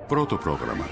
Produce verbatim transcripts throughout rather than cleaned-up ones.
Πρώτο πρόγραμμα.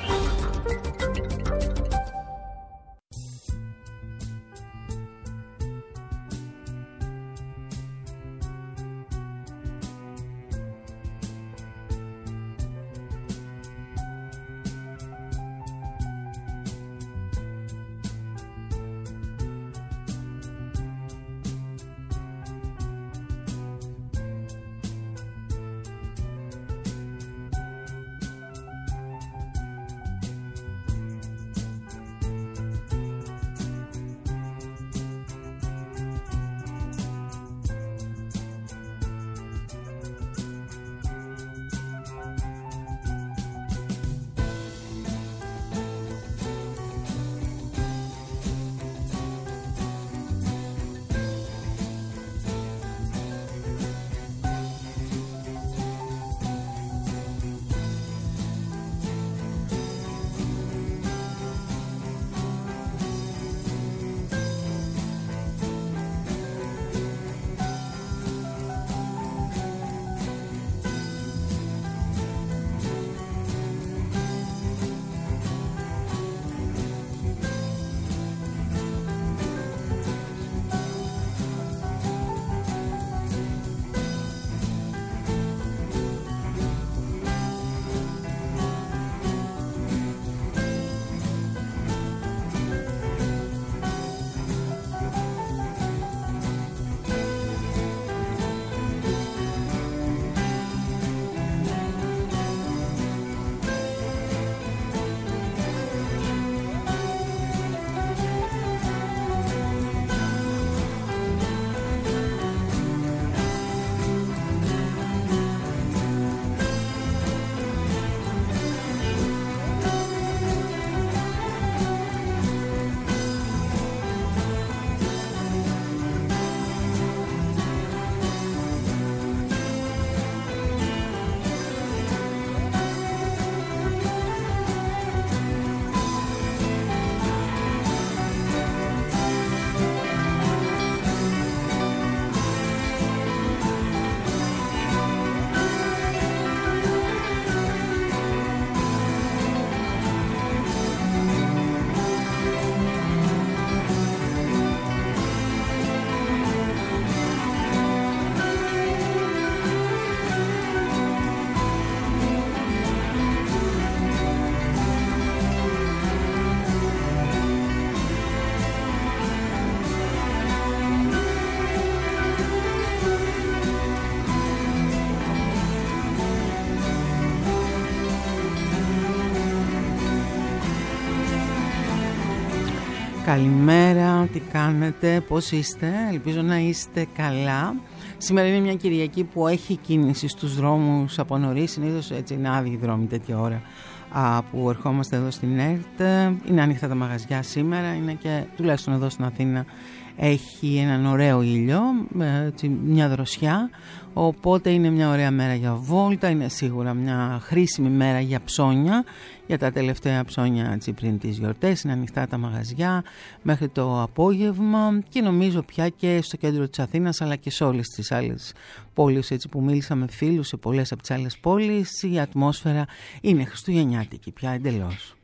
Καλημέρα, τι κάνετε, πώς είστε, ελπίζω να είστε καλά. Σήμερα είναι μια Κυριακή που έχει κίνηση στους δρόμους από νωρίς, συνήθως έτσι είναι άδειοι δρόμοι τέτοια ώρα α, που ερχόμαστε εδώ στην ΕΡΤ. Είναι ανοιχτά τα μαγαζιά σήμερα, είναι και τουλάχιστον εδώ στην Αθήνα έχει έναν ωραίο ήλιο, έτσι, μια δροσιά, οπότε είναι μια ωραία μέρα για βόλτα, είναι σίγουρα μια χρήσιμη μέρα για ψώνια, για τα τελευταία ψώνια έτσι, πριν τις γιορτές. Είναι ανοιχτά τα μαγαζιά μέχρι το απόγευμα και νομίζω πια και στο κέντρο της Αθήνας αλλά και σε όλες τις άλλες πόλεις έτσι, που μίλησα με φίλους σε πολλές από τις άλλες πόλεις, η ατμόσφαιρα είναι χριστουγεννιάτικη πια εντελώς.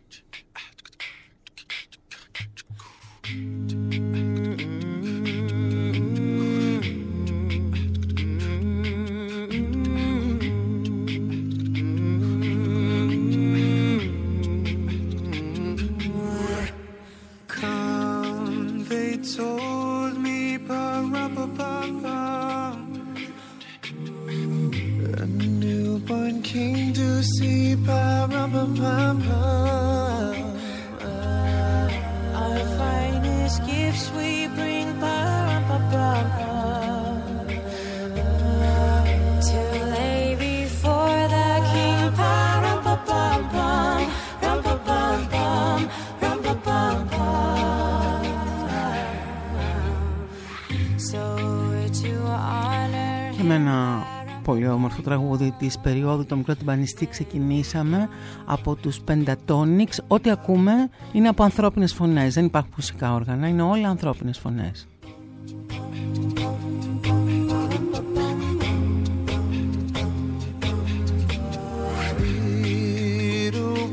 Told me pa-ra-pa-pa-pam, a newborn king to see pa-ra-pa-pa-pam. Our finest gifts we bring pa-ra-pa-pa-pam, to lay before the king pa-ra-pa-pa-pam, ram-pa-pam-pam, ram-pa-pam-pam. Και με ένα πολύ όμορφο τραγούδι της περίοδου, το μικρό τυμπανιστή, ξεκινήσαμε από τους Pentatonix. Ό,τι ακούμε είναι από ανθρώπινες φωνές, δεν υπάρχουν μουσικά όργανα, είναι όλα ανθρώπινες φωνές. Little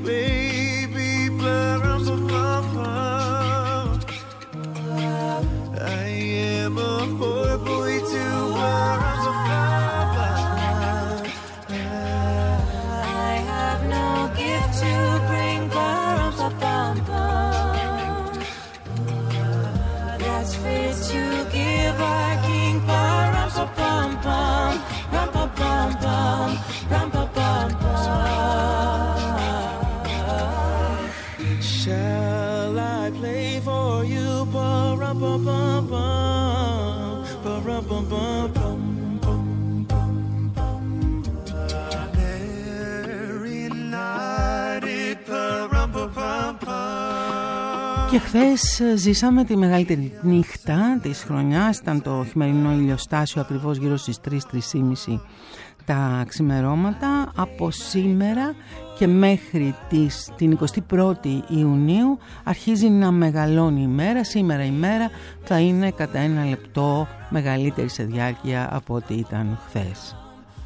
Και χθες ζήσαμε τη μεγαλύτερη νύχτα της χρονιάς. Ήταν το χειμερινό ηλιοστάσιο ακριβώς γύρω στις τρεις με τρεις και μισή τα ξημερώματα. Από σήμερα και μέχρι τις, την εικοστή πρώτη Ιουνίου αρχίζει να μεγαλώνει η μέρα. Σήμερα η μέρα θα είναι κατά ένα λεπτό μεγαλύτερη σε διάρκεια από ό,τι ήταν χθες.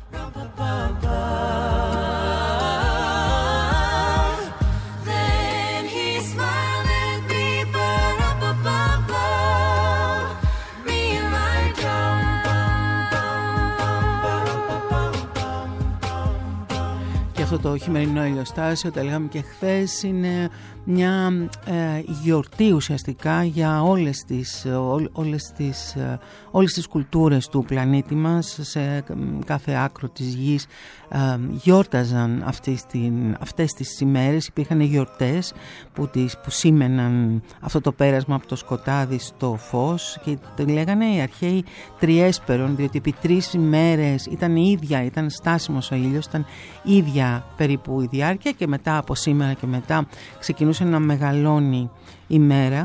Αυτό το χειμερινό ηλιοστάσιο, τα λέγαμε και χθες, είναι μια ε, γιορτή ουσιαστικά για όλες τις, ό, όλες, τις, ε, όλες τις κουλτούρες του πλανήτη μας. Σε κάθε άκρο της γης ε, γιόρταζαν αυτές, την, αυτές τις ημέρες. Υπήρχαν γιορτές που, τις, που σήμαιναν αυτό το πέρασμα από το σκοτάδι στο φως και το λέγανε οι αρχαίοι τριέσπερον, διότι επί τρεις ημέρες ήταν η ίδια, ήταν στάσιμος ο ήλιος, ήταν ίδια περίπου η διάρκεια και μετά από σήμερα και μετά ξεκινούσε να μεγαλώνει η μέρα.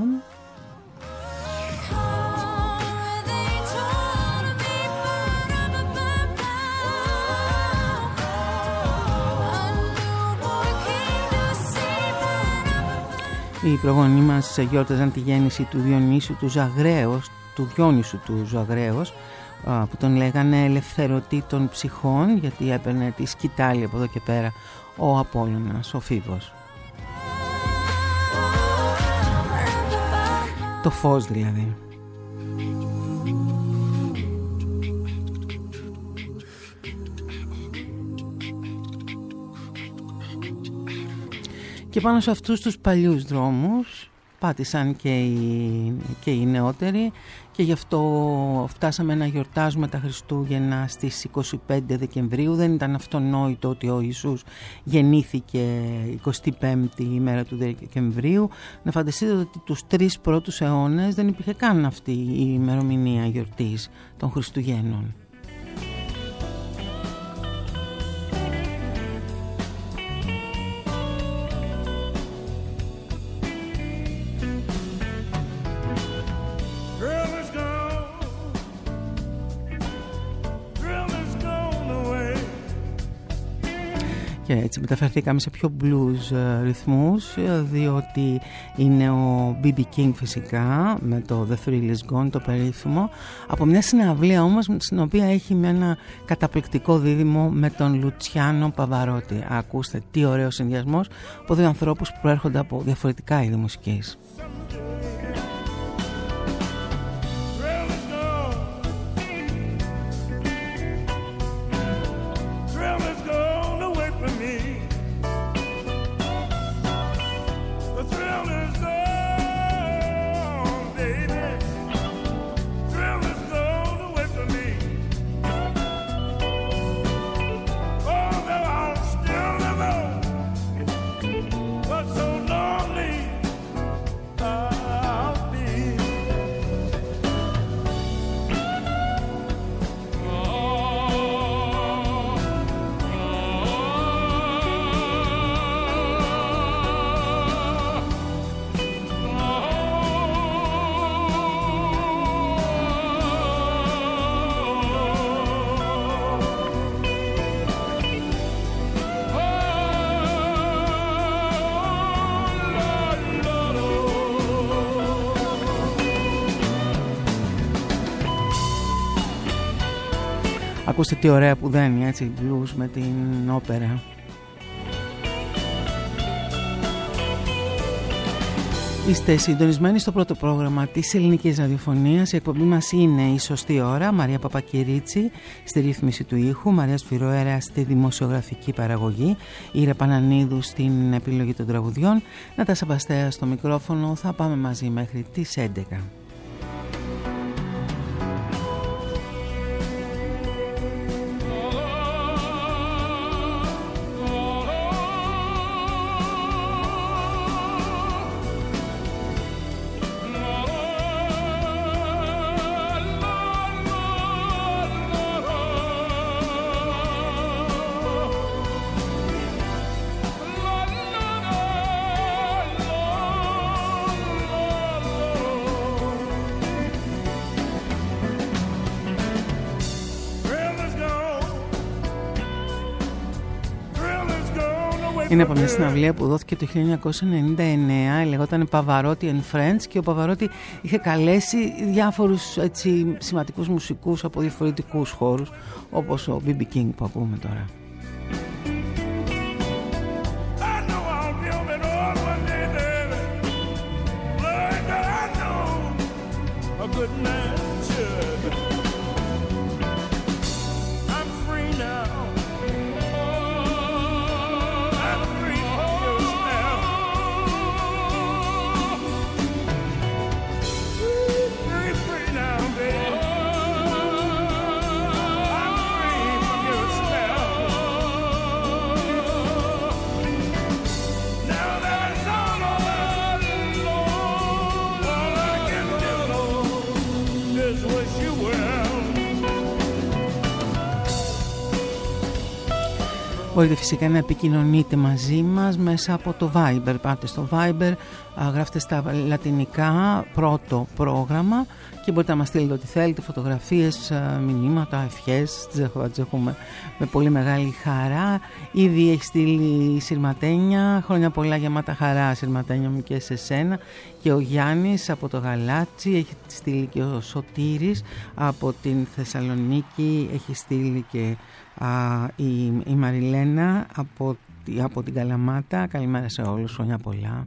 Οι προγονείς μας γιόρταζαν τη γέννηση του Διονύσου του Ζαγραίος, του Διόνυσου του Ζαγραίος, που τον λέγανε ελευθερωτή των ψυχών, γιατί έπαιρνε τη σκητάλη από εδώ και πέρα ο Απόλλωνας, ο Φίβος. Το φως δηλαδή. Και πάνω σε αυτούς τους παλιούς δρόμους πάτησαν και οι, και οι νεότεροι και γι' αυτό φτάσαμε να γιορτάζουμε τα Χριστούγεννα στις εικοστή πέμπτη Δεκεμβρίου. Δεν ήταν αυτονόητο ότι ο Ιησούς γεννήθηκε εικοστή πέμπτη ημέρα του Δεκεμβρίου. Να φανταστείτε ότι τους τρεις πρώτους αιώνες δεν υπήρχε καν αυτή η ημερομηνία γιορτής των Χριστουγέννων. Και έτσι μεταφερθήκαμε σε πιο blues ρυθμούς, διότι είναι ο μπι μπι King φυσικά με το The Thrill Is Gone, το περίφημο, από μια συναυλία όμως στην οποία έχει με ένα καταπληκτικό δίδυμο με τον Λουτσιάνο Παβαρότη. Ακούστε τι ωραίο συνδυασμός από δύο ανθρώπους που προέρχονται από διαφορετικά είδη μουσικής. Ακούστε τι ωραία που δένει έτσι blues με την όπερα. Είστε συντονισμένοι στο πρώτο πρόγραμμα της ελληνικής ραδιοφωνίας. Η εκπομπή μας είναι η σωστή ώρα. Μαρία Παπακυρίτσι στη ρύθμιση του ήχου, Μαρία Σφυροέρα στη δημοσιογραφική παραγωγή, Ήρα Πανανίδου στην επιλογή των τραγουδιών, Νατάσα Μπαστέα στο μικρόφωνο. Θα πάμε μαζί μέχρι τις έντεκα. Είναι από μια συναυλία που δόθηκε το χίλια εννιακόσια ενενήντα εννέα, λεγόταν Pavarotti and Friends, και ο Pavarotti είχε καλέσει διάφορους έτσι σημαντικούς μουσικούς από διαφορετικούς χώρους, όπως ο μπι μπι King που ακούμε τώρα. Μπορείτε φυσικά να επικοινωνείτε μαζί μας μέσα από το Viber. Πάτε στο Viber, γράφτε στα λατινικά πρώτο πρόγραμμα και μπορείτε να μας στείλετε ό,τι θέλετε, φωτογραφίες, μηνύματα, ευχές. Τις έχουμε με πολύ μεγάλη χαρά. Ήδη έχει στείλει η Συρματένια, χρόνια πολλά, γεμάτα χαρά Συρματένια μου και σε σένα. Και ο Γιάννης από το Γαλάτσι, έχει στείλει και ο Σωτήρης από την Θεσσαλονίκη, έχει στείλει και α, η, η Μαριλένα από, από την Καλαμάτα. Καλημέρα σε όλους, χρόνια πολλά.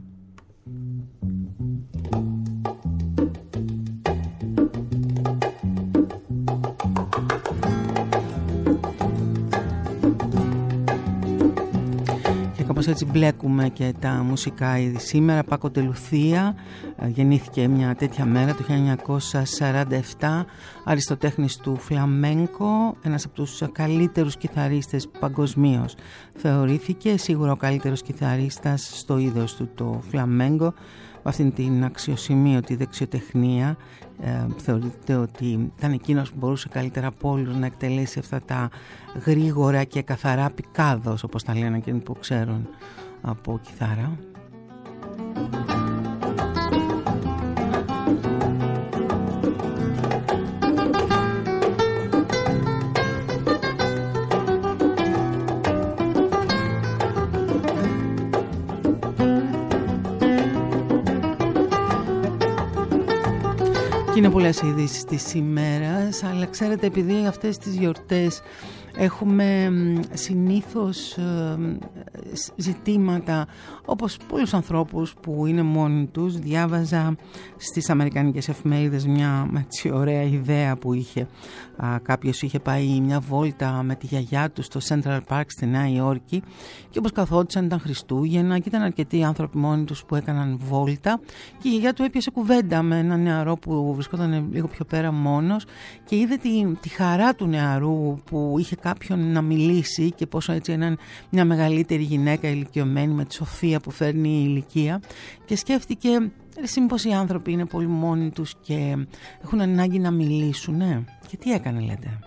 Κάπως έτσι μπλέκουμε και τα μουσικά είδη σήμερα. Πάκο ντε Λουθία, γεννήθηκε μια τέτοια μέρα το χίλια εννιακόσια σαράντα επτά, αριστοτέχνης του φλαμέγκο, ένας από τους καλύτερους κιθαρίστες παγκοσμίως. Θεωρήθηκε σίγουρα ο καλύτερος κιθαρίστας στο είδος του το φλαμέγκο. Με αυτήν την αξιοσημείωτη δεξιοτεχνία, ε, θεωρείται ότι ήταν εκείνος που μπορούσε καλύτερα από όλους να εκτελέσει αυτά τα γρήγορα και καθαρά πικάδος, όπως τα λένε εκείνοι που ξέρουν από κιθάρα. Είναι πολλές ειδήσεις της ημέρας, αλλά ξέρετε, επειδή αυτές τις γιορτές έχουμε συνήθως ζητήματα, όπως πολλούς ανθρώπους που είναι μόνοι τους. Διάβαζα στις αμερικανικές εφημερίδες μια έτσι ωραία ιδέα που είχε α, κάποιος είχε πάει μια βόλτα με τη γιαγιά του στο Central Park στη Νέα Υόρκη, και όπως καθόντουσαν ήταν Χριστούγεννα και ήταν αρκετοί άνθρωποι μόνοι τους που έκαναν βόλτα, και η γιαγιά του έπιασε κουβέντα με έναν νεαρό που βρισκόταν λίγο πιο πέρα μόνος, και είδε τη, τη χαρά του νεαρού που είχε κάποιον να μιλήσει, και πόσο έτσι έναν, μια μεγαλύτερη γυναίκα ηλικιωμένη με τη σοφία που φέρνει η ηλικία, και σκέφτηκε εσύ μήπως οι άνθρωποι είναι πολύ μόνοι τους και έχουν ανάγκη να μιλήσουν, ναι. Και τι έκανε, λέτε?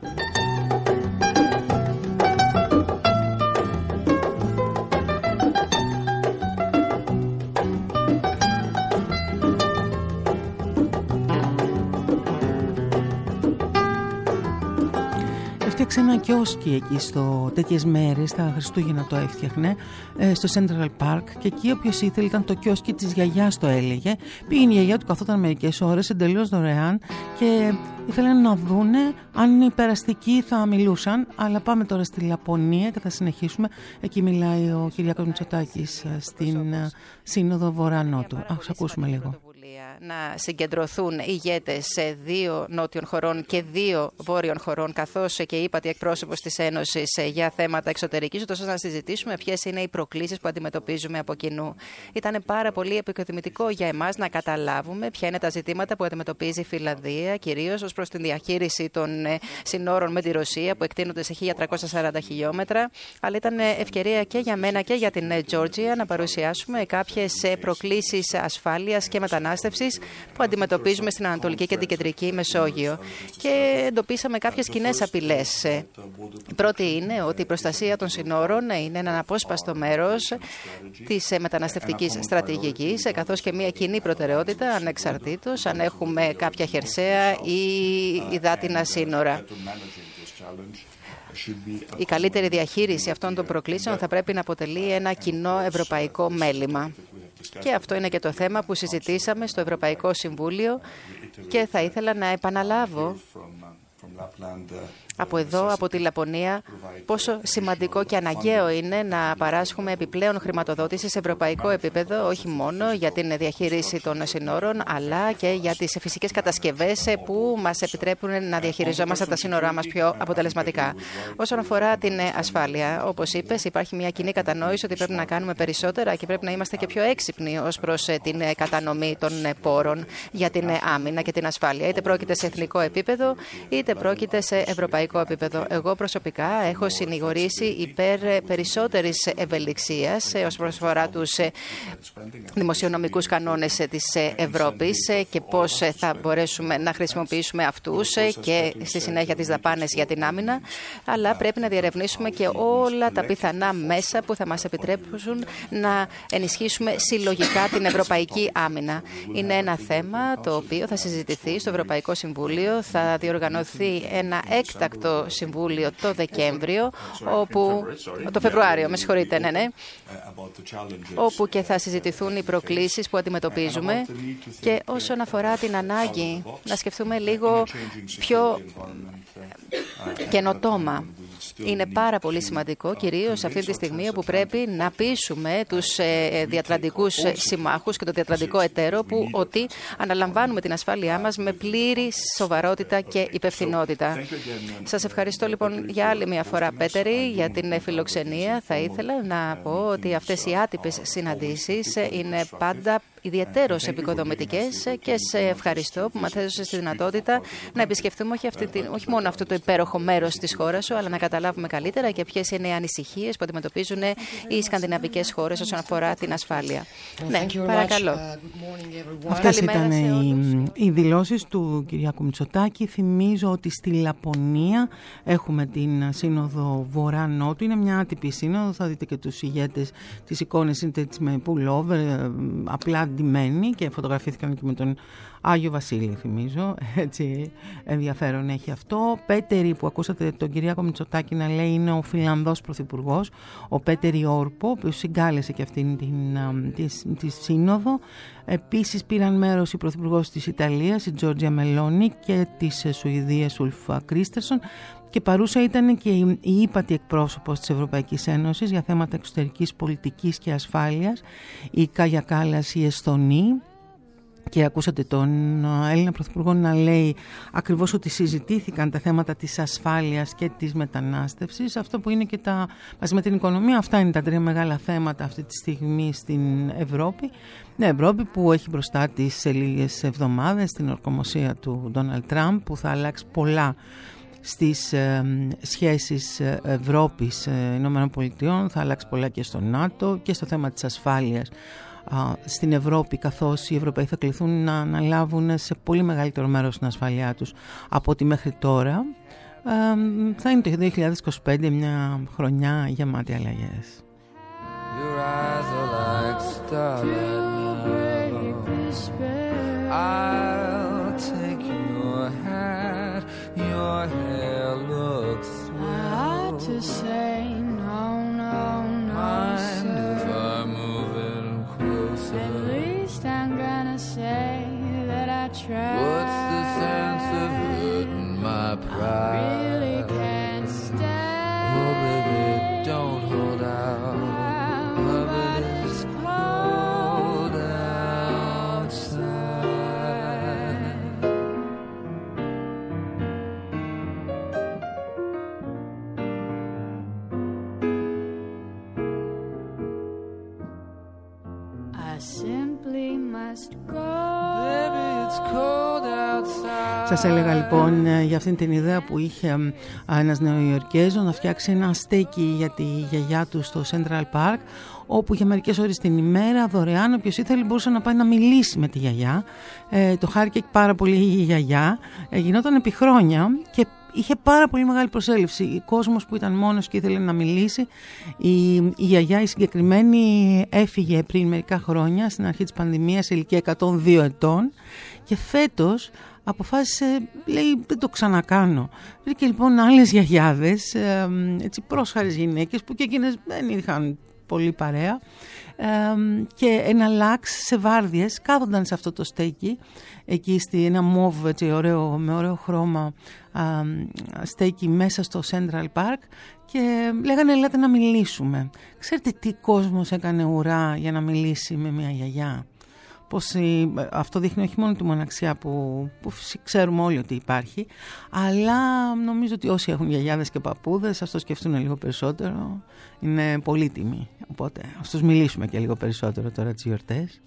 Έφτιαξε ένα κιόσκι εκεί στο τέτοιες μέρες, τα Χριστούγεννα το έφτιαχνε, στο Central Park, και εκεί όποιος ήθελε, ήταν το κιόσκι της γιαγιάς το έλεγε. Πήγαινε η γιαγιά του, καθόταν μερικές ώρες εντελώς δωρεάν και ήθελαν να δούνε αν είναι περαστικοί, θα μιλούσαν. Αλλά πάμε τώρα στη Λαπωνία και θα συνεχίσουμε. Εκεί μιλάει ο Κυριάκος Μητσοτάκης στην Σύνοδο Βορρά-Νότου. Ας ακούσουμε λίγο. Να συγκεντρωθούν ηγέτες δύο νότιων χωρών και δύο βόρειων χωρών, καθώς και η ύπατη εκπρόσωπος της Ένωσης για θέματα εξωτερικής, ώστε να συζητήσουμε ποιες είναι οι προκλήσεις που αντιμετωπίζουμε από κοινού. Ήταν πάρα πολύ επικοδομητικό για εμάς να καταλάβουμε ποια είναι τα ζητήματα που αντιμετωπίζει η Φινλανδία, κυρίως ως προς την διαχείριση των συνόρων με τη Ρωσία, που εκτείνονται σε χίλια τριακόσια σαράντα χιλιόμετρα. Αλλά ήταν ευκαιρία και για μένα και για την Τζόρτζια να παρουσιάσουμε κάποιες προκλήσεις ασφάλειας και μετανάστευσης που αντιμετωπίζουμε στην Ανατολική και την Κεντρική Μεσόγειο, και εντοπίσαμε κάποιες κοινές απειλές. Η πρώτη είναι ότι η προστασία των συνόρων είναι ένα αναπόσπαστο μέρος της μεταναστευτικής στρατηγικής, καθώς και μια κοινή προτεραιότητα, ανεξαρτήτως αν έχουμε κάποια χερσαία ή υδάτινα σύνορα. Η καλύτερη διαχείριση αυτών των προκλήσεων θα πρέπει να αποτελεί ένα κοινό ευρωπαϊκό μέλημα. Και αυτό είναι και το θέμα που συζητήσαμε στο Ευρωπαϊκό Συμβούλιο και θα ήθελα να επαναλάβω από εδώ, από τη Λαπωνία, πόσο σημαντικό και αναγκαίο είναι να παράσχουμε επιπλέον χρηματοδότηση σε ευρωπαϊκό επίπεδο, όχι μόνο για την διαχείριση των συνόρων, αλλά και για τις φυσικές κατασκευές που μας επιτρέπουν να διαχειριζόμαστε τα σύνορά μας πιο αποτελεσματικά. Όσον αφορά την ασφάλεια, όπως είπες, υπάρχει μια κοινή κατανόηση ότι πρέπει να κάνουμε περισσότερα και πρέπει να είμαστε και πιο έξυπνοι ως προς την κατανομή των πόρων για την άμυνα και την ασφάλεια. Είτε πρόκειται σε εθνικό επίπεδο, είτε πρόκειται σε ευρωπαϊκό επίπεδο. Εγώ προσωπικά έχω συνηγορήσει υπέρ περισσότερης ευελιξίας ως προσφορά τους δημοσιονομικούς κανόνες της Ευρώπης και πώς θα μπορέσουμε να χρησιμοποιήσουμε αυτούς και στη συνέχεια τις δαπάνες για την άμυνα, αλλά πρέπει να διερευνήσουμε και όλα τα πιθανά μέσα που θα μας επιτρέψουν να ενισχύσουμε συλλογικά την ευρωπαϊκή άμυνα. Είναι ένα θέμα το οποίο θα συζητηθεί στο Ευρωπαϊκό Συμβούλιο, θα διοργανωθεί ένα έκτακτο Συμβούλιο το Δεκέμβριο, όπου, το Φεβρουάριο, με συγχωρείτε, ναι, ναι, όπου και θα συζητηθούν οι προκλήσεις που αντιμετωπίζουμε και όσον αφορά την ανάγκη να σκεφτούμε λίγο πιο καινοτόμα. Είναι πάρα πολύ σημαντικό, κυρίως αυτή τη στιγμή όπου πρέπει να πείσουμε τους διατλαντικούς συμμάχους και το διατλαντικό εταίρο που ότι αναλαμβάνουμε την ασφάλειά μας με πλήρη σοβαρότητα και υπευθυνότητα. Σας ευχαριστώ λοιπόν για άλλη μια φορά, Πέτερη, για την φιλοξενία. Θα ήθελα να πω ότι αυτές οι άτυπες συναντήσεις είναι πάντα ιδιαιτέρως επικοδομητικές και σε ευχαριστώ που μας έδωσες τη δυνατότητα να επισκεφτούμε όχι, αυτή την, όχι μόνο αυτό το υπέροχο μέρος της χώρας σου, αλλά να καταλάβουμε καλύτερα και ποιες είναι οι ανησυχίες που αντιμετωπίζουν οι σκανδιναβικές χώρες όσον αφορά την ασφάλεια. Well, ναι, παρακαλώ. Uh, Αυτές ήταν οι, οι δηλώσεις του Κυριάκου Μητσοτάκη. Θυμίζω ότι στη Λαπωνία έχουμε την Σύνοδο Βορρά-Νότου. Είναι μια άτυπη σύνοδο, θα δείτε και τους ηγέτες, τις εικόνες είναι με pullover, απλά ντυμένοι και φωτογραφήθηκαν και με τον Άγιο Βασίλη, θυμίζω. Έτσι, ενδιαφέρον έχει αυτό. Πέτερη, που ακούσατε τον Κυριάκο Μητσοτάκη να λέει, είναι ο Φιλανδός Πρωθυπουργός, ο Πέτερη Όρπο, που συγκάλεσε και αυτήν την τη, τη σύνοδο. Επίσης πήραν μέρος η Πρωθυπουργός της Ιταλίας, η Τζόρτζια Μελόνι, και της Σουηδίας, Ουλφ Κρίστερσον. Και παρούσα ήταν και η ύπατη εκπρόσωπος της Ευρωπαϊκής Ένωσης για θέματα εξωτερικής πολιτικής και ασφάλειας, η Κάγια Κάλλας, η Εσθονή. Και ακούσατε τον Έλληνα Πρωθυπουργό να λέει ακριβώς ότι συζητήθηκαν τα θέματα της ασφάλειας και της μετανάστευσης. Αυτό που είναι και τα, μαζί με την οικονομία, αυτά είναι τα τρία μεγάλα θέματα αυτή τη στιγμή στην Ευρώπη. Ναι, Ευρώπη που έχει μπροστά της σε λίγες εβδομάδες την ορκομοσία του Ντόναλντ Τραμπ, που θα αλλάξει πολλά στις ε, σχέσεις Ευρώπης ε, Ηνωμένων Πολιτειών, θα αλλάξει πολλά και στο ΝΑΤΟ και στο θέμα της ασφάλειας στην Ευρώπη, καθώς οι Ευρωπαίοι θα κληθούν να αναλάβουν σε πολύ μεγαλύτερο μέρος την ασφαλειά τους από ό,τι μέχρι τώρα. Θα είναι το δύο χιλιάδες είκοσι πέντε μια χρονιά γεμάτη αλλαγές. Your eyes are like starlight now. I'll take your hat, your hair looks swell. I ought to say no, no, no. Mind if I move it closer? At least I'm gonna say that I tried. What's the sense of hurting my pride? I really can't stay. Oh baby, don't hold out. But it's cold outside. I simply must go. Baby, it's cold outside. Σας έλεγα λοιπόν για αυτήν την ιδέα που είχε ένας Νεοϊορκέζος να φτιάξει ένα στέκι για τη γιαγιά του στο Central Park, όπου για μερικές ώρες την ημέρα δωρεάν όποιος ήθελε μπορούσε να πάει να μιλήσει με τη γιαγιά. Ε, το χάρηκε πάρα πολύ η γιαγιά. Ε, γινόταν επί χρόνια και είχε πάρα πολύ μεγάλη προσέλευση. Ο κόσμος που ήταν μόνος και ήθελε να μιλήσει. Η, η γιαγιά η συγκεκριμένη έφυγε πριν μερικά χρόνια στην αρχή της πανδημίας σε ηλικία εκατόν δύο ετών και φέτος αποφάσισε, λέει, δεν το ξανακάνω. Βρήκε λοιπόν άλλες γιαγιάδες, ε, έτσι πρόσχαρες γυναίκες που και εκείνες δεν είχαν πολύ παρέα, ε, και ένα λάξ σε βάρδιες κάθονταν σε αυτό το στέκι εκεί στη ένα μόβ, έτσι, ωραίο, με ωραίο χρώμα, ε, στέκι μέσα στο Central Park, και λέγανε ελάτε να μιλήσουμε. Ξέρετε τι κόσμος έκανε ουρά για να μιλήσει με μια γιαγιά? Πως η, αυτό δείχνει όχι μόνο τη μοναξιά που, που ξέρουμε όλοι ότι υπάρχει, αλλά νομίζω ότι όσοι έχουν γιαγιάδες και παππούδες ας το σκεφτούν λίγο περισσότερο, είναι πολύτιμοι, οπότε ας τους μιλήσουμε και λίγο περισσότερο τώρα τις γιορτές.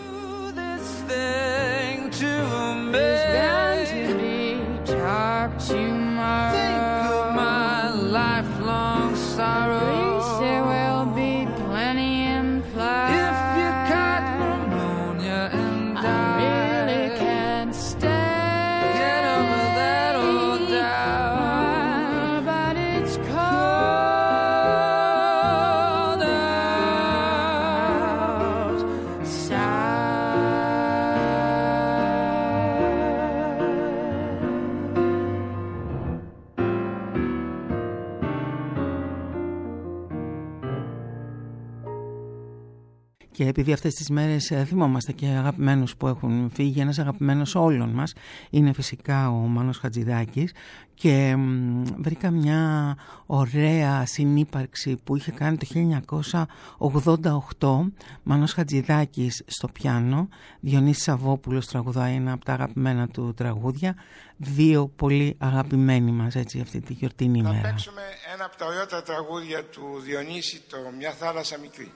Και επειδή αυτές τις μέρες θυμόμαστε και αγαπημένους που έχουν φύγει, ένας αγαπημένος όλων μας είναι φυσικά ο Μάνος Χατζηδάκης, και βρήκα μια ωραία συνύπαρξη που είχε κάνει το χίλια εννιακόσια ογδόντα οκτώ. Μάνος Χατζηδάκης στο πιάνο, Διονύσης Σαββόπουλος τραγουδάει ένα από τα αγαπημένα του τραγούδια, δύο πολύ αγαπημένοι μας, έτσι, αυτή τη γιορτινή ημέρα. Θα παίξουμε ένα από τα ωραιότερα τραγούδια του Διονύση, το «Μια θάλασσα μικρή».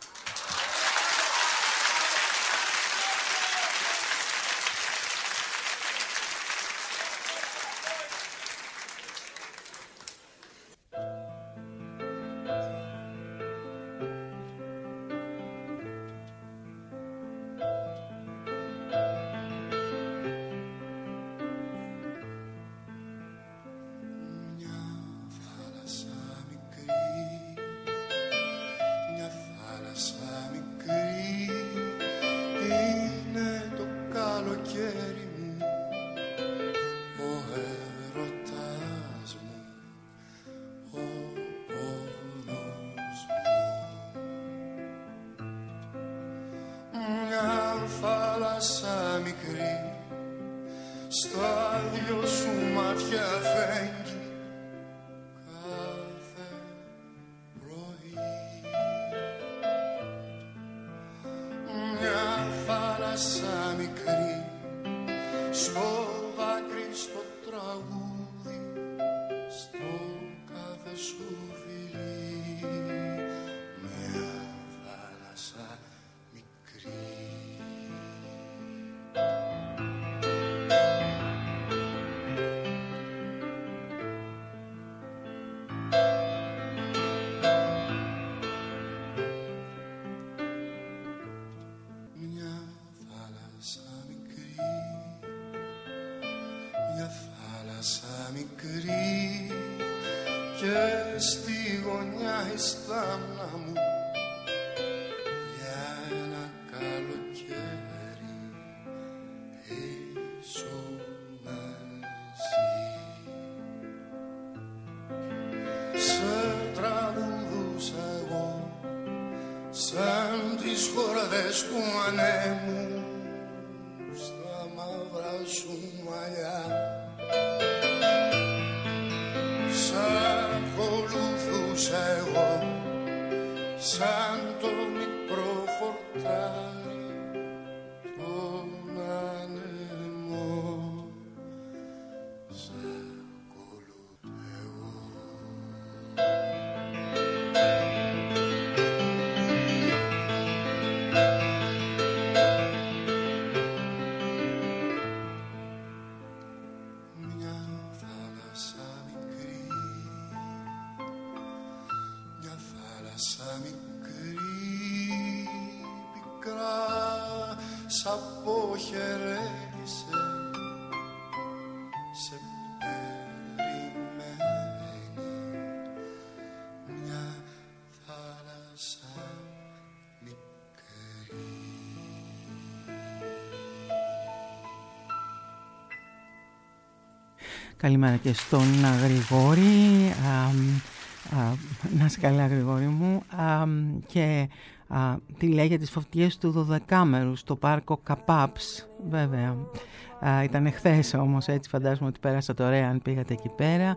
Καλημέρα και στον Γρηγόρη. Α, α, να είσαι καλά, Γρηγόρη μου. Α, και α, τι λέει για τις φωτιές του δωδεκάμερου στο πάρκο Καπάψ. Βέβαια. Α, ήταν χθες όμως, έτσι φαντάζομαι ότι πέρασατε ωραία αν πήγατε εκεί πέρα.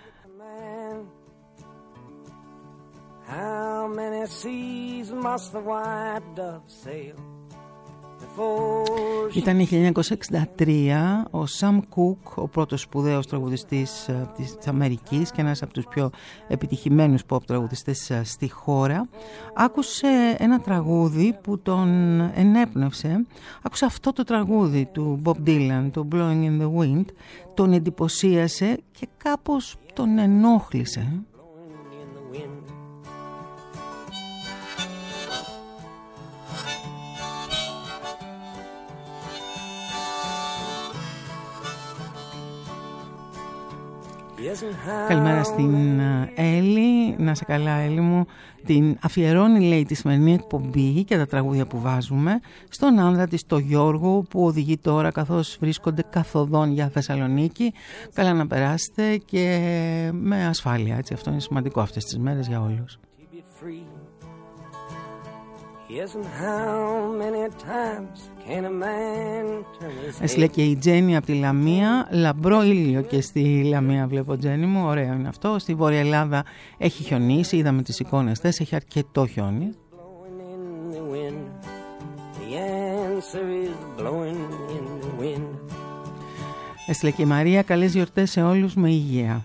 How many seas must the white dove sail? Ήταν χίλια εννιακόσια εξήντα τρία ο Σαμ Κούκ, ο πρώτος σπουδαίος τραγουδιστής της Αμερικής και ένας από τους πιο επιτυχημένους pop τραγουδιστές στη χώρα, άκουσε ένα τραγούδι που τον ενέπνευσε. Άκουσε αυτό το τραγούδι του Bob Dylan, το Blowing in the Wind, τον εντυπωσίασε και κάπως τον ενόχλησε. Καλημέρα στην Έλλη, να σε καλά Έλλη μου. Την αφιερώνει, λέει, τη σημερινή εκπομπή και τα τραγούδια που βάζουμε στον άνδρα της, το Γιώργο, που οδηγεί τώρα καθώς βρίσκονται καθοδόν για Θεσσαλονίκη. Καλά να περάσετε και με ασφάλεια, έτσι. Αυτό είναι σημαντικό αυτές τις μέρες για όλους. Έστειλε και η Τζέννη από τη Λαμία. Λαμπρό ήλιο και στη Λαμία βλέπω, Τζέννη μου. Ωραίο είναι αυτό. Στη Βόρεια Ελλάδα έχει χιονίσει. Είδαμε τις εικόνες θες. Έχει αρκετό χιόνι. Έστειλε και η Μαρία. Καλές γιορτές σε όλους με υγεία.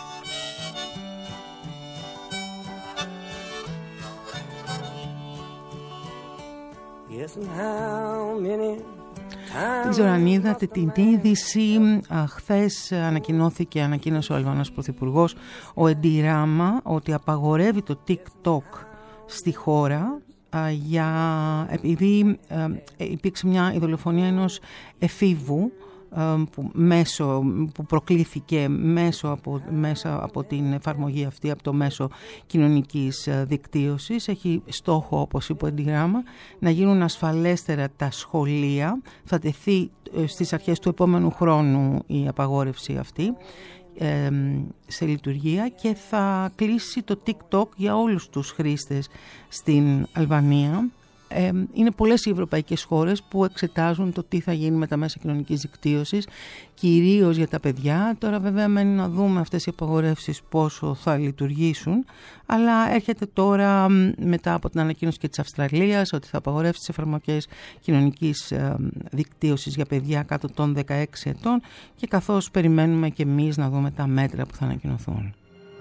Δεν ξέρω αν είδατε την είδηση. Χθες ανακοινώθηκε, ανακοίνωσε ο Αλβανός Πρωθυπουργός, ο Εντι Ράμα, ότι απαγορεύει το TikTok στη χώρα για, επειδή υπήρξε μια η δολοφονία ενός εφήβου που, μέσω, που προκλήθηκε μέσω από, μέσα από την εφαρμογή αυτή, από το μέσο κοινωνικής δικτύωσης. Έχει στόχο, όπως είπε ο Εντι Ράμα, να γίνουν ασφαλέστερα τα σχολεία. Θα τεθεί στις αρχές του επόμενου χρόνου η απαγόρευση αυτή ε, σε λειτουργία και θα κλείσει το TikTok για όλους τους χρήστες στην Αλβανία. Ε, είναι πολλές οι ευρωπαϊκές χώρες που εξετάζουν το τι θα γίνει με τα μέσα κοινωνικής δικτύωσης, κυρίως για τα παιδιά. Τώρα βέβαια μένει να δούμε αυτές οι απαγορεύσεις πόσο θα λειτουργήσουν, αλλά έρχεται τώρα μετά από την ανακοίνωση και της Αυστραλίας ότι θα απαγορεύσει τις εφαρμογές κοινωνικής ε, δικτύωσης για παιδιά κάτω των δεκαέξι ετών, και καθώς περιμένουμε και εμείς να δούμε τα μέτρα που θα ανακοινωθούν.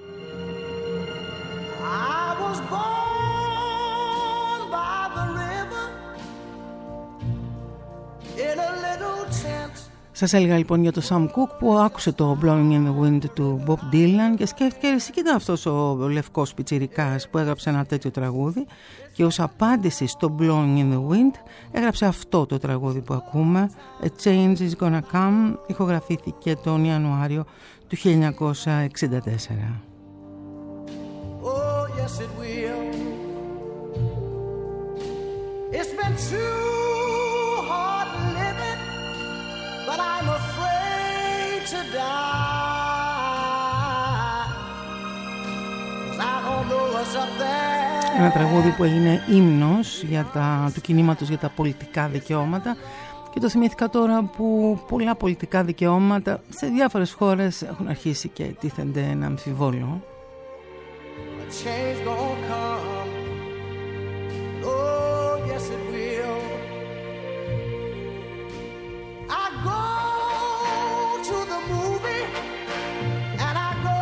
Σας έλεγα λοιπόν για το Sam Cooke που άκουσε το Blowing in the Wind του Bob Dylan και σκέφτηκε, εσύ κοίτα αυτός ο λευκός πιτσιρικάς που έγραψε ένα τέτοιο τραγούδι, και ως απάντηση στο Blowing in the Wind έγραψε αυτό το τραγούδι που ακούμε, A Change is Gonna Come. Ηχογραφήθηκε τον Ιανουάριο του χίλια εννιακόσια εξήντα τέσσερα. Oh, yes it will. It's been too hard living, but I'm afraid to die, 'cause I don't know what's up there. Ένα τραγούδι που έγινε ύμνος για τα, του κινήματος για τα πολιτικά δικαιώματα, και το θυμήθηκα τώρα που πολλά πολιτικά δικαιώματα σε διάφορες χώρες έχουν αρχίσει και τίθενται ένα αμφιβόλο. A change gonna come. Oh, yes it will. I go to the movie and I go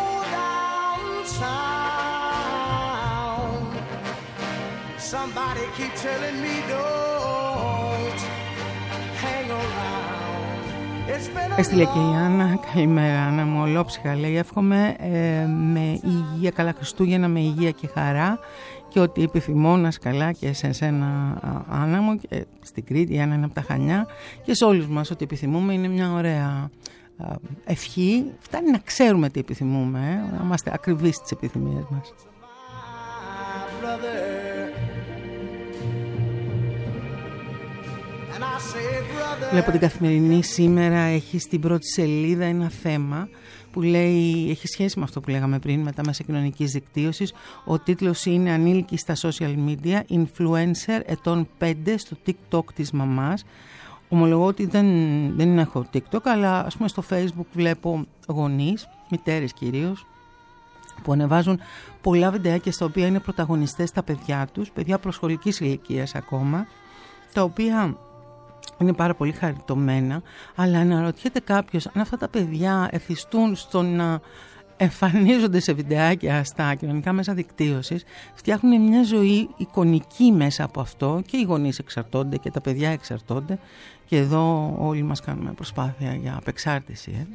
downtown. Somebody keep telling me don't hang around. It's been a Έστειλε και η Άννα. Καλημέρα Άννα μου, ολόψυχα λέει. Εύχομαι ε, με υγεία, καλά Χριστούγεννα, με υγεία και χαρά, και ότι επιθυμώ να σκαλά και σε εσένα Άννα μου, και στην Κρήτη. Η Άννα είναι από τα Χανιά, και σε όλους μας ότι επιθυμούμε. Είναι μια ωραία ευχή. Φτάνει να ξέρουμε τι επιθυμούμε, ε, να είμαστε ακριβείς στις επιθυμίες μας. And I Βλέπω την Καθημερινή σήμερα έχει στην πρώτη σελίδα ένα θέμα που λέει, έχει σχέση με αυτό που λέγαμε πριν, με τα μέσα κοινωνικής δικτύωσης. Ο τίτλος είναι «Ανήλικη στα social media, influencer ετών πέντε στο TikTok της μαμάς». Ομολογώ ότι δεν, δεν έχω TikTok, αλλά ας πούμε στο Facebook βλέπω γονείς, μητέρες κυρίως, που ανεβάζουν πολλά βιντεάκια στα οποία είναι πρωταγωνιστές τα παιδιά τους, παιδιά προσχολικής ηλικίας ακόμα, τα οποία είναι πάρα πολύ χαριτωμένα, αλλά αναρωτιέται κάποιος αν αυτά τα παιδιά εθιστούν στο να εμφανίζονται σε βιντεάκια στα κοινωνικά μέσα δικτύωσης, φτιάχνουν μια ζωή εικονική μέσα από αυτό, και οι γονείς εξαρτώνται και τα παιδιά εξαρτώνται, και εδώ όλοι μας κάνουμε προσπάθεια για απεξάρτηση. Ε.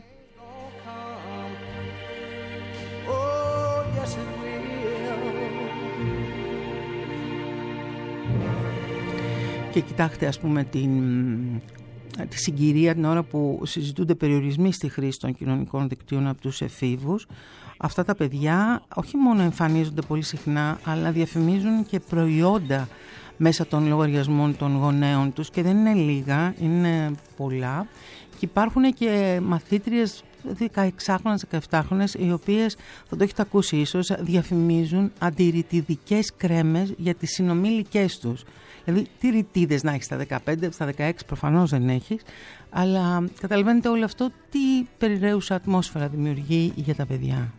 Και κοιτάξτε, ας πούμε, την, τη συγκυρία την ώρα που συζητούνται περιορισμοί στη χρήση των κοινωνικών δικτύων από τους εφήβους. Αυτά τα παιδιά όχι μόνο εμφανίζονται πολύ συχνά, αλλά διαφημίζουν και προϊόντα μέσα των λογαριασμών των γονέων τους, και δεν είναι λίγα, είναι πολλά. Και υπάρχουν και μαθήτριες δεκαεξάχρονες, δεκαεπτάχρονες, οι οποίες, θα το έχετε ακούσει ίσως, διαφημίζουν αντιρρητιδικές κρέμες για τις συνομήλικές τους. Δηλαδή, τι ρητίδες να έχεις στα δεκαπέντε, στα δεκαέξι προφανώς δεν έχεις, αλλά καταλαβαίνετε όλο αυτό τι περιραίουσα ατμόσφαιρα δημιουργεί για τα παιδιά.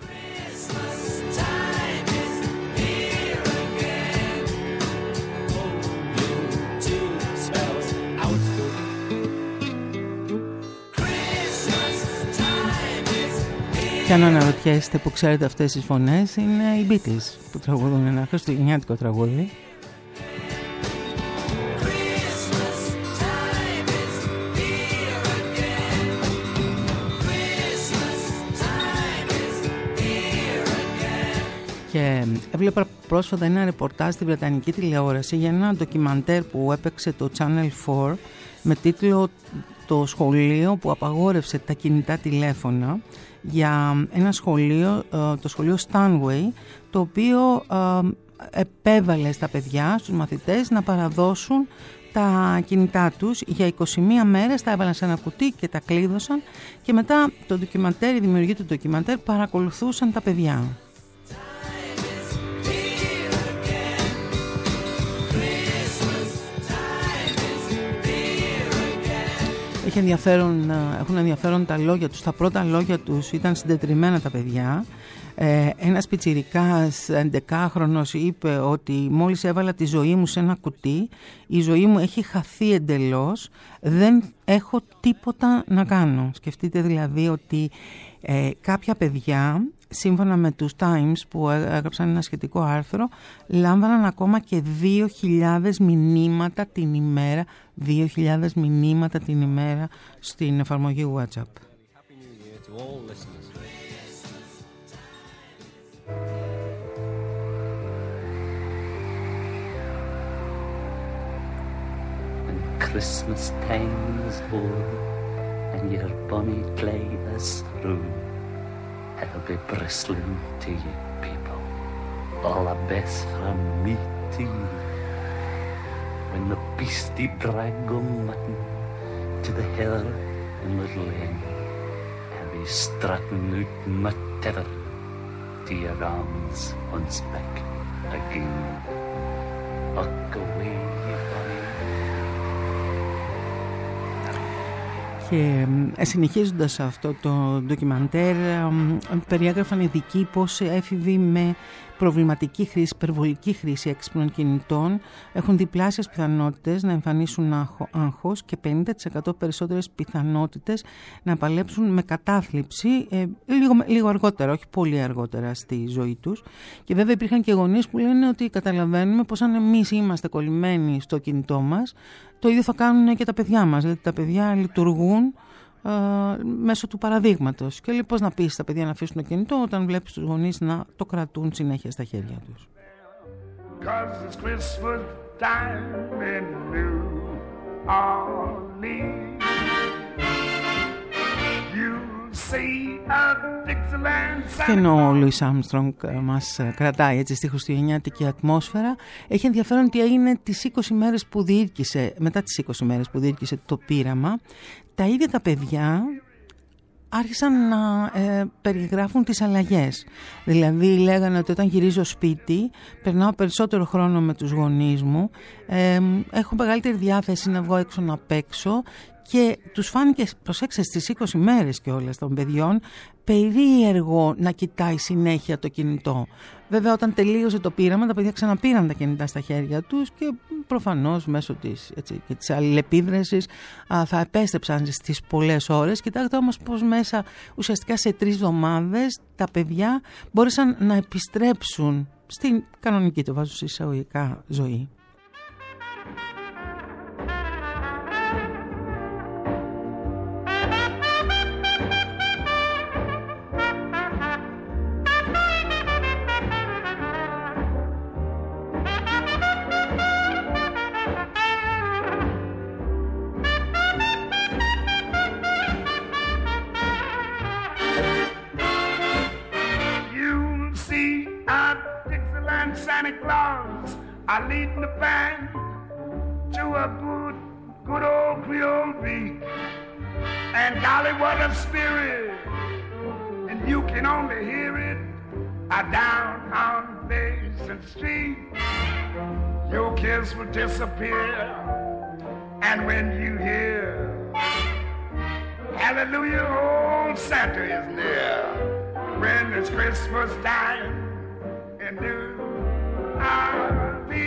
Και αν αναρωτιέστε που ξέρετε αυτές τις φωνές, είναι οι Beatles που τραγουδούν ένα χριστουγεννιάτικο τραγούδι. Και έβλεπα πρόσφατα ένα ρεπορτάζ στη Βρετανική τηλεόραση για ένα ντοκιμαντέρ που έπαιξε το Channel φορ με τίτλο «Το σχολείο που απαγόρευσε τα κινητά τηλέφωνα», για ένα σχολείο, το σχολείο Stanway, το οποίο επέβαλε στα παιδιά, στους μαθητές, να παραδώσουν τα κινητά τους για είκοσι μία μέρες, τα έβαλαν σε ένα κουτί και τα κλείδωσαν, και μετά το ντοκιμαντέρ, οι δημιουργοί του ντοκιμαντέρ παρακολουθούσαν τα παιδιά. Έχει ενδιαφέρον, έχουν ενδιαφέρον τα λόγια τους. Τα πρώτα λόγια τους ήταν συντετριμμένα τα παιδιά. Ε, ένας πιτσιρικάς έντεκάχρονος είπε ότι μόλις έβαλα τη ζωή μου σε ένα κουτί, η ζωή μου έχει χαθεί εντελώς, δεν έχω τίποτα να κάνω. Σκεφτείτε δηλαδή ότι ε, κάποια παιδιά, σύμφωνα με τους Times που έγραψαν ένα σχετικό άρθρο, λάμβαναν ακόμα και δύο χιλιάδες μηνύματα την ημέρα, δύο χιλιάδες μηνύματα την ημέρα στην εφαρμογή WhatsApp. When Christmas time is o'er and your bonny clay is through, I'll be bristling to you people, all the best from me to you. When the beastie drag go mutton to the heather in the lane, I'll be strutting out my tether to your arms once back again. Look away, you bonny. Και συνεχίζοντας αυτό το ντοκιμαντέρ, περιέγραφαν ειδικοί πως έφηβοι με προβληματική χρήση, υπερβολική χρήση έξυπνων κινητών έχουν διπλάσιες πιθανότητες να εμφανίσουν άγχος και πενήντα τοις εκατό περισσότερες πιθανότητες να παλέψουν με κατάθλιψη ε, λίγο, λίγο αργότερα, όχι πολύ αργότερα στη ζωή τους. Και βέβαια υπήρχαν και γονείς που λένε ότι καταλαβαίνουμε πως αν εμείς είμαστε κολλημένοι στο κινητό μας, το ίδιο θα κάνουν και τα παιδιά μας, γιατί τα παιδιά λειτουργούν Uh, μέσω του παραδείγματος. Και λοιπόν, να πεις στα παιδιά να αφήσουν το κινητό όταν βλέπεις τους γονείς να το κρατούν συνέχεια στα χέρια τους. Και ενώ ο Λουίς Άρμστρονγκ μας κρατάει έτσι στη χριστουγεννιάτικη ατμόσφαιρα, έχει ενδιαφέρον ότι έγινε τις είκοσι μέρες που διήρκησε, μετά τις είκοσι μέρες που διήρκησε το πείραμα, τα ίδια τα παιδιά άρχισαν να ε, περιγράφουν τις αλλαγές. Δηλαδή λέγανε ότι όταν γυρίζω σπίτι περνάω περισσότερο χρόνο με τους γονείς μου, ε, έχω μεγαλύτερη διάθεση να βγω έξω να παίξω και τους φάνηκε, προσέξτε, στις είκοσι μέρες κιόλας των παιδιών, περίεργο να κοιτάει συνέχεια το κινητό. Βέβαια όταν τελείωσε το πείραμα τα παιδιά ξαναπήραν τα κινητά στα χέρια τους και προφανώς μέσω της, έτσι, και της αλληλεπίδρασης α, θα επέστρεψαν στις πολλές ώρες. Κοιτάξτε όμως πως μέσα ουσιαστικά σε τρεις εβδομάδες τα παιδιά μπόρεσαν να επιστρέψουν στην κανονική, το βάζω εισαγωγικά, ζωή. Santa Claus are leading the band to a good, good old Creole beat. And golly, what a spirit! And you can only hear it uh, down on Basin Street. Your kids will disappear, and when you hear Hallelujah, old Santa is near. When it's Christmas time, and do I'll be.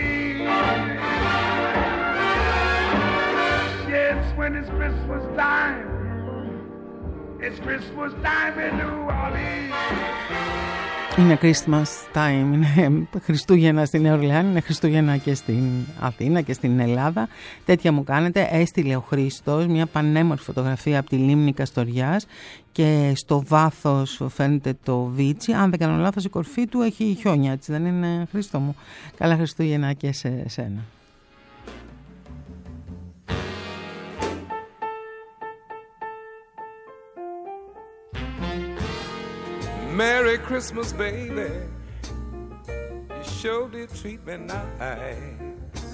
Yes, when it's Christmas time, it's Christmas time in New Orleans. Είναι Christmas time, είναι Χριστούγεννα στην Νέα Ορλεάνη, είναι Χριστούγεννα και στην Αθήνα και στην Ελλάδα. Τέτοια μου κάνετε. Έστειλε ο Χρήστος μια πανέμορφη φωτογραφία από τη λίμνη Καστοριάς και στο βάθος φαίνεται το Βίτσι. Αν δεν κάνω λάθος, η κορφή του έχει χιόνια, έτσι δεν είναι, Χρήστο μου? Καλά Χριστούγεννα και σε σένα. Merry Christmas, baby. You sure did treat me nice.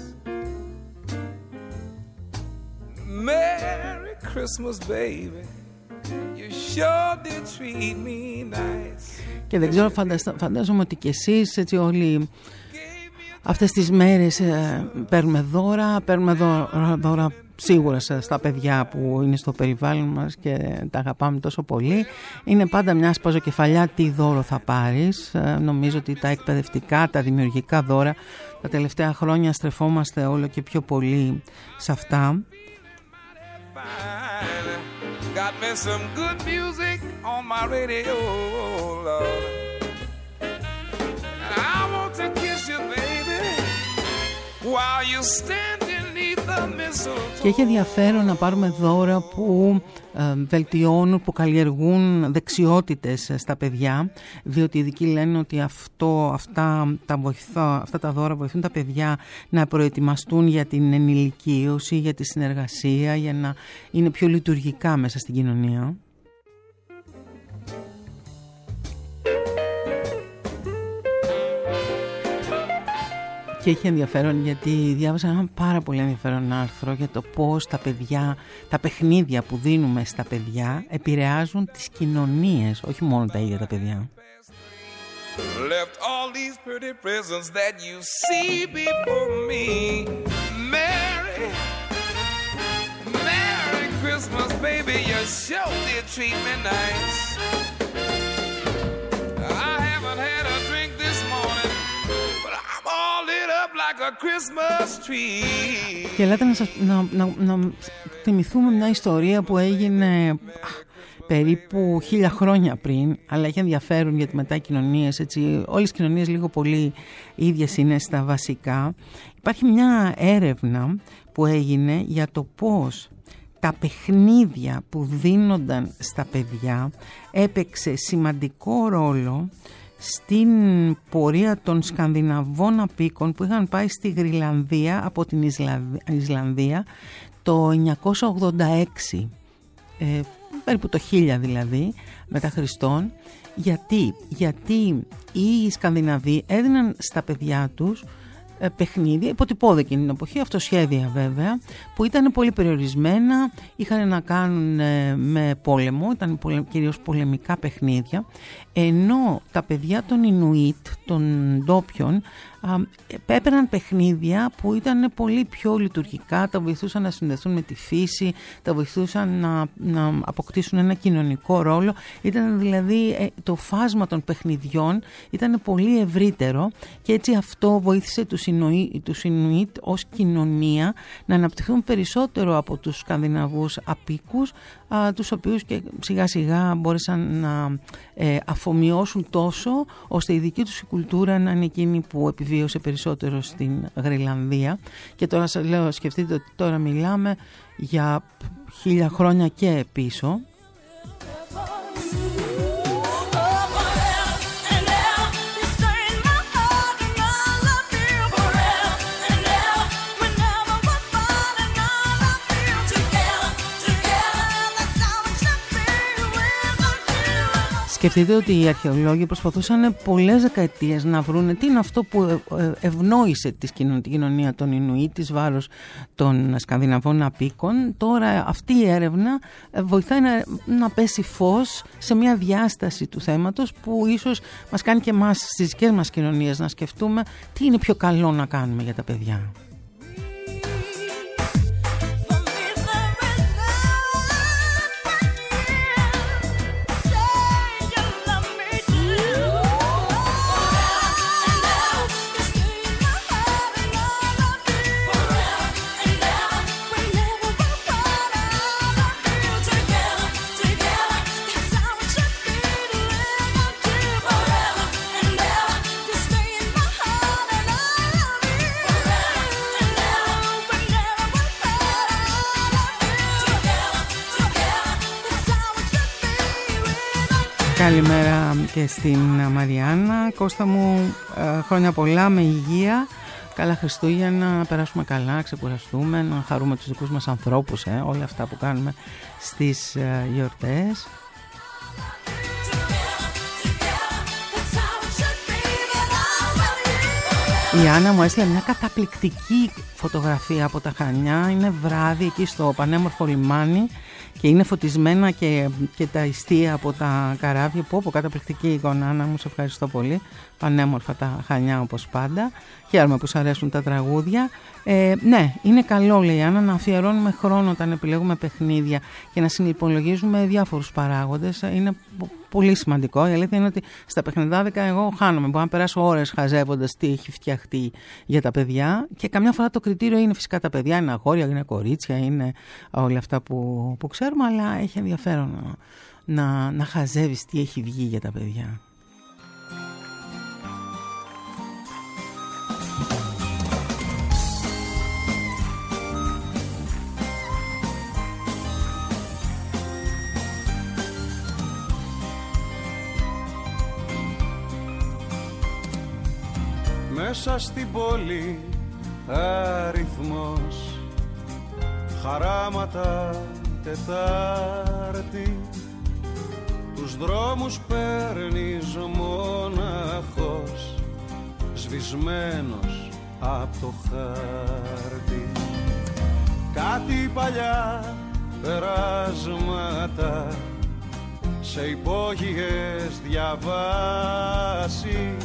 Merry Christmas, baby. You sure did treat me nice. Και δεν ξέρω, φαντάζομαι ότι και εσείς έτσι όλοι αυτές τις μέρες ε, παίρνουμε δώρα, παίρνουμε δώρα, δώρα σίγουρα στα παιδιά που είναι στο περιβάλλον μας και τα αγαπάμε τόσο πολύ. Είναι πάντα μια σπαζοκεφαλιά τι δώρο θα πάρεις. Ε, νομίζω ότι τα εκπαιδευτικά, τα δημιουργικά δώρα τα τελευταία χρόνια στρεφόμαστε όλο και πιο πολύ σε αυτά. Got me some good music on my radio, Lord. And I want to kiss you, baby, while you standing neath the mistletoe. Και έχει ενδιαφέρον να πάρουμε δώρα που ε, βελτιώνουν, που καλλιεργούν δεξιότητες στα παιδιά, διότι οι ειδικοί λένε ότι αυτό, αυτά, τα βοηθά, αυτά τα δώρα βοηθούν τα παιδιά να προετοιμαστούν για την ενηλικίωση, για τη συνεργασία, για να είναι πιο λειτουργικά μέσα στην κοινωνία. Και έχει ενδιαφέρον γιατί διάβασα ένα πάρα πολύ ενδιαφέρον άρθρο για το πώς τα παιδιά, τα παιχνίδια που δίνουμε στα παιδιά επηρεάζουν τις κοινωνίες, όχι μόνο τα ίδια τα παιδιά. Left all these pretty presents that you see before me. Merry, Merry Christmas, baby, you sure did treat me nice. I haven't had a drink this morning, but I'm all lit up like a Christmas tree. Και ελάτε να, σας, να, να, να θυμηθούμε μια ιστορία που έγινε περίπου χίλια χρόνια πριν, αλλά έχει ενδιαφέρον γιατί μετά οι κοινωνίες, έτσι, όλες οι κοινωνίες λίγο πολύ ίδιες είναι στα βασικά. Υπάρχει μια έρευνα που έγινε για το πώς τα παιχνίδια που δίνονταν στα παιδιά έπαιξε σημαντικό ρόλο στην πορεία των Σκανδιναβών απίκων που είχαν πάει στη Γροιλανδία από την Ισλανδία το εννιακόσια ογδόντα έξι. Ε, περίπου το χίλια δηλαδή, μετά Χριστόν. Γιατί, γιατί οι Σκανδιναβοί έδιναν στα παιδιά τους παιχνίδια, υποτυπώδη εκείνη την εποχή, αυτοσχέδια βέβαια, που ήταν πολύ περιορισμένα, είχαν να κάνουν με πόλεμο, ήταν κυρίως πολεμικά παιχνίδια, ενώ τα παιδιά των Ινουίτ, των ντόπιων, έπαιρναν παιχνίδια που ήταν πολύ πιο λειτουργικά, τα βοηθούσαν να συνδεθούν με τη φύση, τα βοηθούσαν να, να αποκτήσουν ένα κοινωνικό ρόλο. Ήταν δηλαδή το φάσμα των παιχνιδιών ήταν πολύ ευρύτερο και έτσι αυτό βοήθησε τους Ινουίτ, τους Ινουίτ ως κοινωνία να αναπτυχθούν περισσότερο από τους Σκανδιναβούς απίκους, α, τους οποίους και σιγά σιγά μπόρεσαν να ε, αφομοιώσουν τόσο ώστε η δική τους η κουλτούρα να είναι εκείνη που επιβίωσε περισσότερο στην Γροιλανδία. Και τώρα σας λέω, σκεφτείτε ότι τώρα μιλάμε για χίλια χρόνια και πίσω. Σκεφτείτε ότι οι αρχαιολόγοι προσπαθούσαν πολλές δεκαετίες να βρουν τι είναι αυτό που ευνόησε την κοινωνία των Ινουίτ της βάρος των Σκανδιναβών απίκων. Τώρα αυτή η έρευνα βοηθάει να, να πέσει φως σε μια διάσταση του θέματος που ίσως μας κάνει και εμάς στις δικές μας κοινωνίες να σκεφτούμε τι είναι πιο καλό να κάνουμε για τα παιδιά. Καλημέρα και στην Μαριάννα. Κώστα μου, χρόνια πολλά, με υγεία, καλά Χριστούγεννα, να περάσουμε καλά, να ξεκουραστούμε, να χαρούμε τους δικούς μας ανθρώπους, ε, όλα αυτά που κάνουμε στις γιορτές. Η Άννα μου έστειλε μια καταπληκτική φωτογραφία από τα Χανιά. Είναι βράδυ εκεί στο πανέμορφο λιμάνι και είναι φωτισμένα και, και τα ιστία από τα καράβια. Πω πω, καταπληκτική εικόνα, Άννα μου, σε ευχαριστώ πολύ. Πανέμορφα τα Χανιά όπως πάντα. Χαίρομαι που σου αρέσουν τα τραγούδια. Ε, ναι, είναι καλό, λέει η Άννα, να αφιερώνουμε χρόνο όταν επιλέγουμε παιχνίδια και να συνυπολογίζουμε διάφορους παράγοντες. Είναι πολύ σημαντικό. Η αλήθεια είναι ότι στα παιχνιδάδικα εγώ χάνομαι. Μπορώ να περάσω ώρες χαζεύοντας τι έχει φτιαχτεί για τα παιδιά. Και καμιά φορά το κριτήριο είναι φυσικά τα παιδιά. Είναι αγόρια, είναι κορίτσια, είναι όλα αυτά που, που ξέρουμε. Αλλά έχει ενδιαφέρον να, να, να χαζεύεις τι έχει βγει για τα παιδιά. Μέσα στην πόλη αριθμός, χαράματα Τετάρτη, τους δρόμους παίρνεις μοναχός, σβησμένος απ' το χάρτη. Κάτι παλιά περάσματα σε υπόγειες διαβάσεις,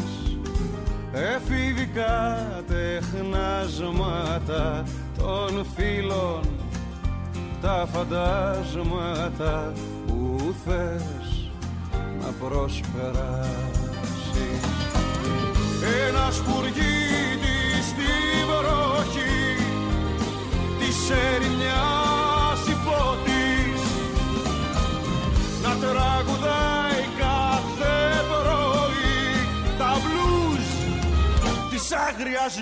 εφηβικά τεχνάσματα των φίλων, τα φαντάσματα που θες να προσπεράσεις. Ένας σπουργίτης στη βροχή της ερημιάς υπότης να τραγουδάει κάθε πρωί τα μπλουζ της άγριας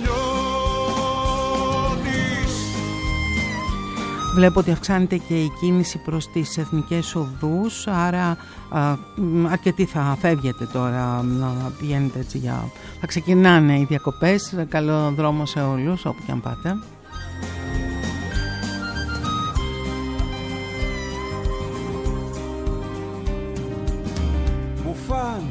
νιώτης. Βλέπω ότι αυξάνεται και η κίνηση προς τις εθνικές οδούς, άρα α, αρκετοί θα φεύγετε τώρα να πηγαίνετε έτσι για... Θα ξεκινάνε οι διακοπές, καλό δρόμο σε όλους όπου και αν πάτε. μπουφάν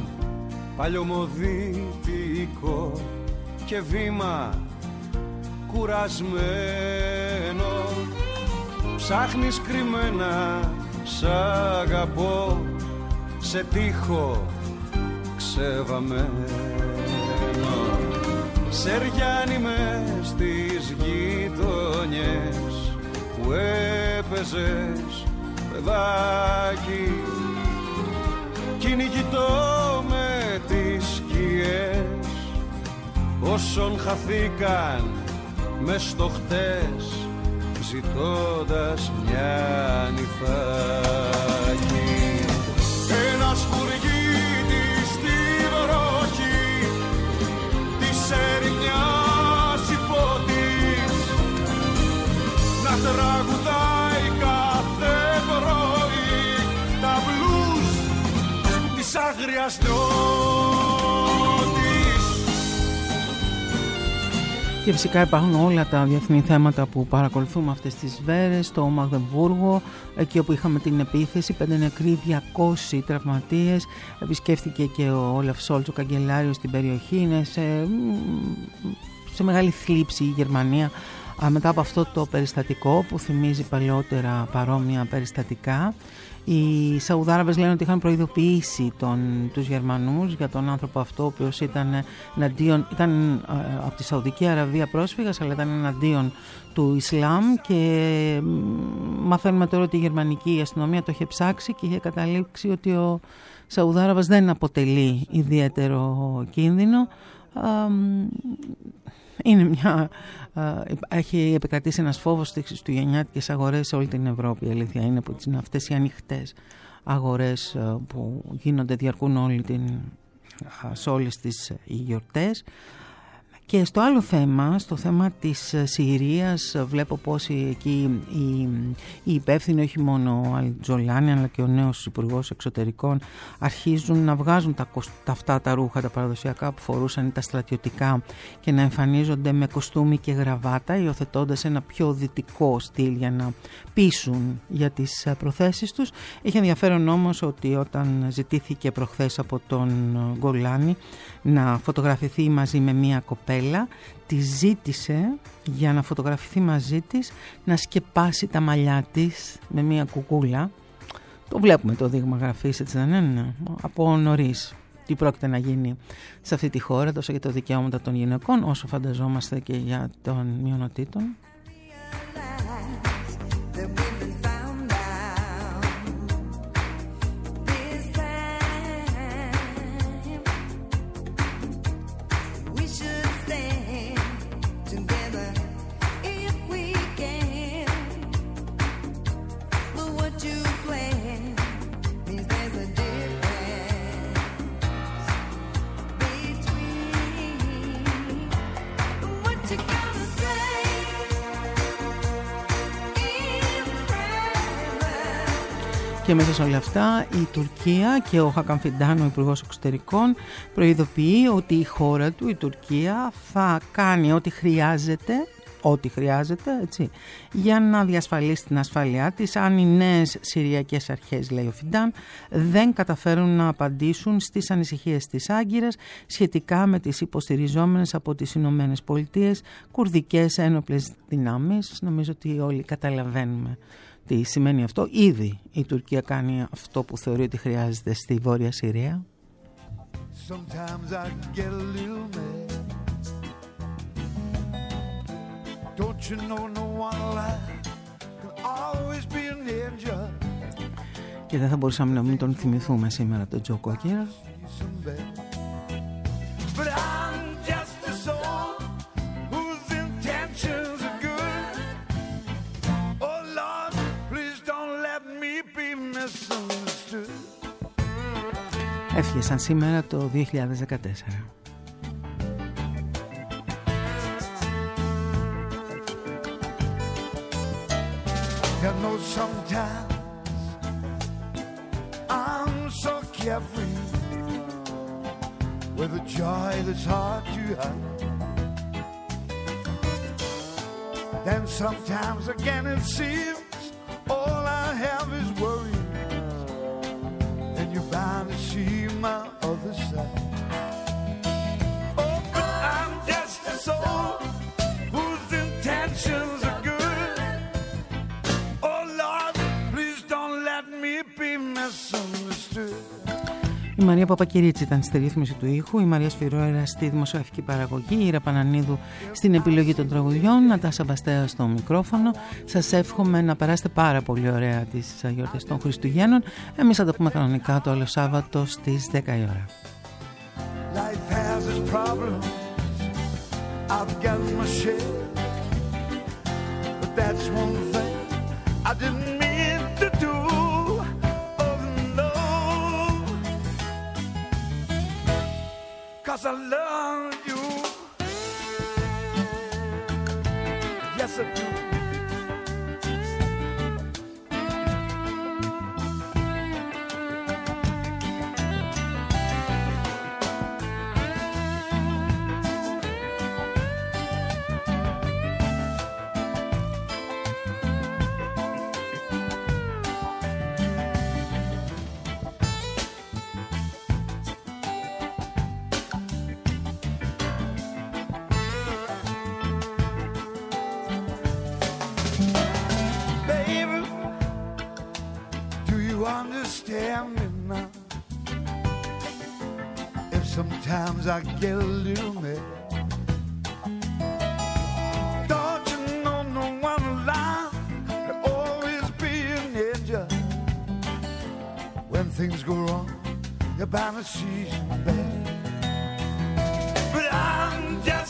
παλιωμοδίτικο και βήμα κουρασμένο. Ψάχνεις κρυμμένα σ' αγαπώ σε τείχο ξεβαμένο. Σεριάνι μες στις γειτονιές που έπαιζες παιδάκι, κυνηγητό με τις σκιές όσων χαθήκαν μες στο χτες, ζητώντας μια νυφάκι. Ένας φουργίτης στη βροχή της ερημιάς υπότης να τραγουδάει κάθε πρωί τα μπλουζ της άγριας νιώτης. Και φυσικά υπάρχουν όλα τα διεθνή θέματα που παρακολουθούμε αυτές τις μέρες. Στο Μαγδεμβούργο, εκεί όπου είχαμε την επίθεση, πέντε νεκροί, διακόσιοι τραυματίες. Επισκέφθηκε και ο Όλαφ Σόλτς, ο καγκελάριος, στην περιοχή. Είναι σε, σε μεγάλη θλίψη η Γερμανία μετά από αυτό το περιστατικό που θυμίζει παλιότερα παρόμοια περιστατικά. Οι Σαουδάραβες λένε ότι είχαν προειδοποιήσει τον, τους Γερμανούς για τον άνθρωπο αυτό, ο οποίος ήταν, εναντίον, ήταν α, από τη Σαουδική Αραβία πρόσφυγας, αλλά ήταν εναντίον του Ισλάμ, και μαθαίνουμε τώρα ότι η γερμανική αστυνομία το είχε ψάξει και είχε καταλήξει ότι ο Σαουδάραβας δεν αποτελεί ιδιαίτερο κίνδυνο. Α, είναι μια, έχει επικρατήσει ένας φόβος στις χριστουγεννιάτικες αγορές σε όλη την Ευρώπη. Η αλήθεια είναι που είναι αυτές οι ανοιχτές αγορές που γίνονται, διαρκούν όλη την, σε όλες τις γιορτές. Και στο άλλο θέμα, στο θέμα της Συρίας, βλέπω πως εκεί οι, οι υπεύθυνοι, όχι μόνο ο Αλτζολάνη αλλά και ο νέος υπουργός εξωτερικών, αρχίζουν να βγάζουν τα, τα αυτά τα ρούχα, τα παραδοσιακά που φορούσαν ή τα στρατιωτικά, και να εμφανίζονται με κοστούμι και γραβάτα, υιοθετώντας ένα πιο δυτικό στυλ για να πείσουν για τις προθέσεις τους. Έχει ενδιαφέρον όμως ότι όταν ζητήθηκε προχθές από τον Γκολάνη να φωτογραφηθεί μαζί με μία κοπέλα, τη ζήτησε για να φωτογραφηθεί μαζί της να σκεπάσει τα μαλλιά της με μία κουκούλα. Το βλέπουμε το δείγμα γραφής, έτσι δεν είναι, από νωρίς τι πρόκειται να γίνει σε αυτή τη χώρα, τόσο για τα δικαιώματα των γυναικών όσο φανταζόμαστε και για των μειονοτήτων. Και μέσα σε όλα αυτά η Τουρκία και ο Χάκαν Φιντάν, ο Υπουργός Εξωτερικών, προειδοποιεί ότι η χώρα του, η Τουρκία, θα κάνει ό,τι χρειάζεται, ό,τι χρειάζεται, έτσι, για να διασφαλίσει την ασφάλειά της, αν οι νέες Συριακές αρχές, λέει ο Φιντάν, δεν καταφέρουν να απαντήσουν στις ανησυχίες της Άγκυρας σχετικά με τις υποστηριζόμενες από τις Ηνωμένες Πολιτείες κουρδικές ένοπλες δυνάμεις. Νομίζω ότι όλοι καταλαβαίνουμε τι σημαίνει αυτό. Ήδη η Τουρκία κάνει αυτό που θεωρεί ότι χρειάζεται στη Βόρεια Συρία. Και δεν θα μπορούσαμε να μην τον θυμηθούμε σήμερα τον Τζο Κόκκιρα. Έφυγε σήμερα το δύο χιλιάδες δεκατέσσερα. You know sometimes I'm so carefree with a joy that's hard to hide. Then sometimes again it seems all I have is worry. And you're bound to see my Η Μαρία Παπακυρίτσι ήταν στη ρύθμιση του ήχου, η Μαρία Σφυρόερα στη δημοσιογραφική παραγωγή, η Ήρα Πανανίδου στην επιλογή των τραγουδιών, Νατάσα Μπαστέα στο μικρόφωνο. Σας εύχομαι να περάσετε πάρα πολύ ωραία τις γιορτές των Χριστουγέννων. Εμείς θα τα πούμε κανονικά το άλλο Σάββατο στις δέκα η ώρα. Life has its problems, I've got my share, but that's one thing I didn't mean to do. Oh no, 'cause I love you. Yes I do. Understand me now. If sometimes I get a little mad, don't you know no one alive can always be an angel. When things go wrong, you're bound to see some bad. But I'm just